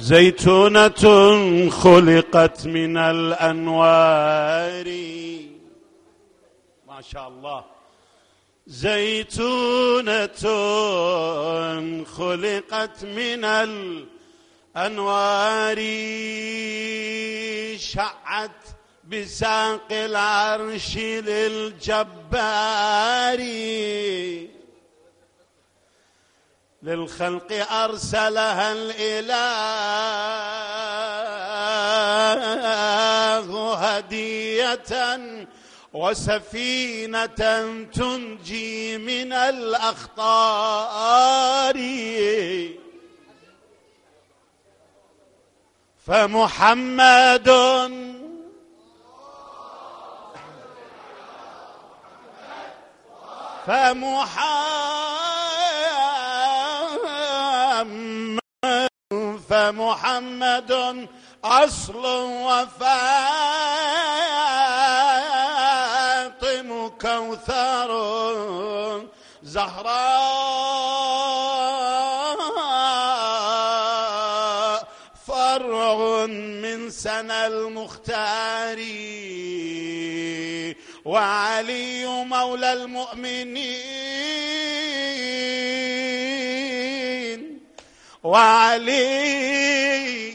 زيتونة خلقت من الأنوار. ما شاء الله. زيتونة خلقت من الأنوار شعت بساق العرش للجبار للخلق أرسلها الإله هدية وسفينة تنجي من الأخطار. فمحمد فمحمد أصل وفاطم كوثر زهراء فرع من سنى المختار. وعلي مولى المؤمنين وعلي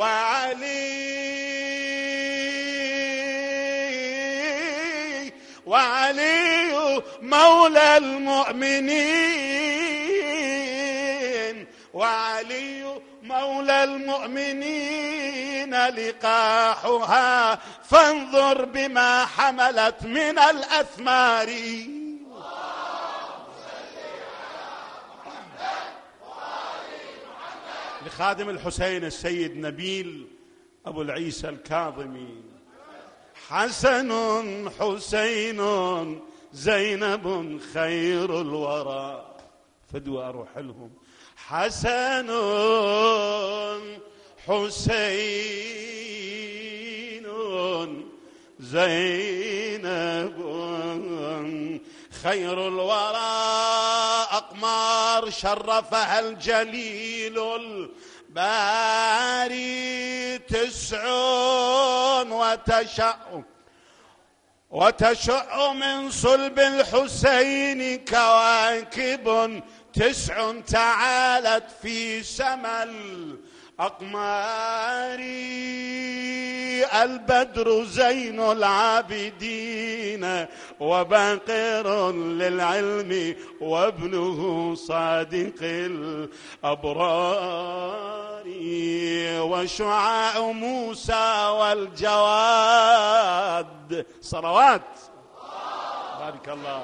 مولى المؤمنين وعلي مولى المؤمنين لقاحها فانظر بما حملت من الأثمار. لخادم الحسين السيد نبيل أبو العيسى الكاظمي. حسن حسين زينب خير الورى فدوى أروح لهم. حسن حسين زينب خير الورى أقمار شرفها الجليل الباري. 9 وتشع من صلب الحسين كواكب 9 تعالت في سما الأقمار. البدر زين العابدين وباقر للعلم وابنه صادق الأبرار. وشعاع موسى والجواد صلوات بارك الله.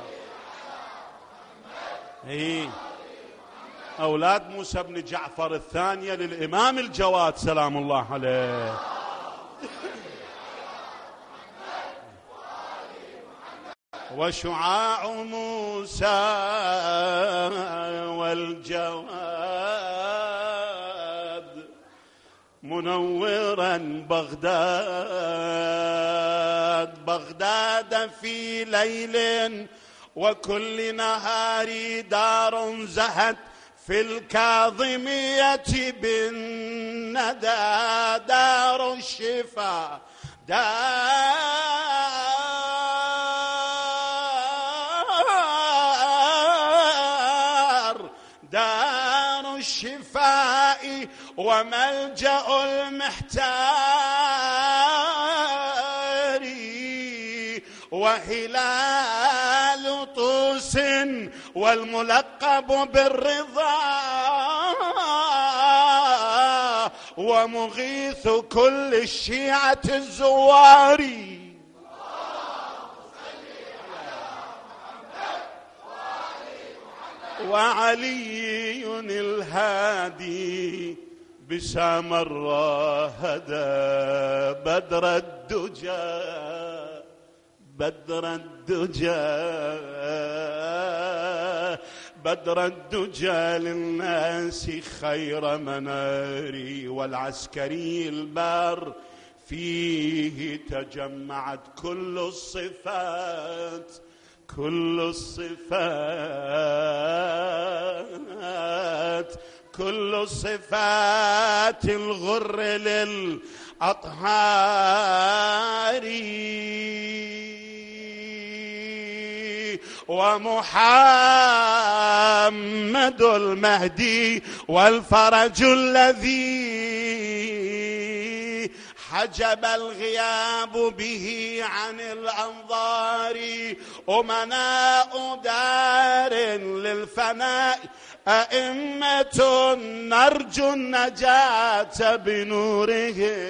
أولاد موسى بن جعفر الثانية للإمام الجواد سلام الله عليه. وشعاع موسى والجواد منورا بغداد في ليل وكل نهار دار زهت في الكاظمية بالندى. دار الشفاء دار الشفاء وملجأ المحتار. وهلال طوس والملقب بالرضا ومغيث كل الشيعة الزوار. وعلي الهادي بسامرة هدى بدر الدجى للناس خير مناري. والعسكري البار فيه تجمعت كل الصفات كل صفات الغر للأطهار ومحمد المهدي والفرج الذي حجب الغياب به عن الأنظار أمناء دار للفناء أئمة نرجو النجاة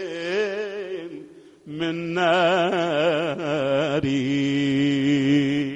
بنورهم من نار